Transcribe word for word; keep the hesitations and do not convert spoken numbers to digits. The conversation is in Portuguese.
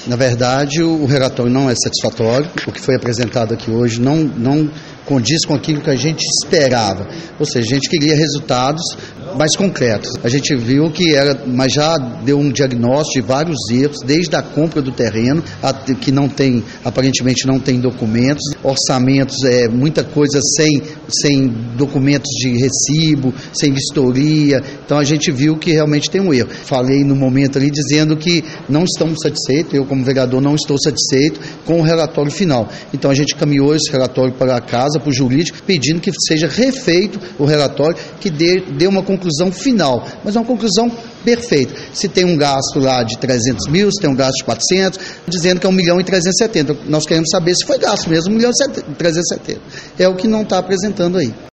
Na verdade, o relatório não é satisfatório. O que foi apresentado aqui hoje não, não condiz com aquilo que a gente esperava. Ou seja, a gente queria resultados mais concretos. A gente viu que era, mas já deu um diagnóstico de vários erros, desde a compra do terreno, a, que não tem, aparentemente não tem documentos, orçamentos, é, muita coisa sem, sem documentos de recibo, sem vistoria. Então a gente viu que realmente tem um erro. Falei no momento ali dizendo que não estamos satisfeitos, eu como vereador não estou satisfeito com o relatório final. Então a gente caminhou esse relatório para a casa, para o jurídico, pedindo que seja refeito o relatório, que dê, dê uma conclusão final, mas uma conclusão perfeita. Se tem um gasto lá de trezentos mil, se tem um gasto de quatrocentos, dizendo que é um milhão e trezentos e setenta. Nós queremos saber se foi gasto mesmo um milhão e trezentos e setenta. É o que não está apresentando aí.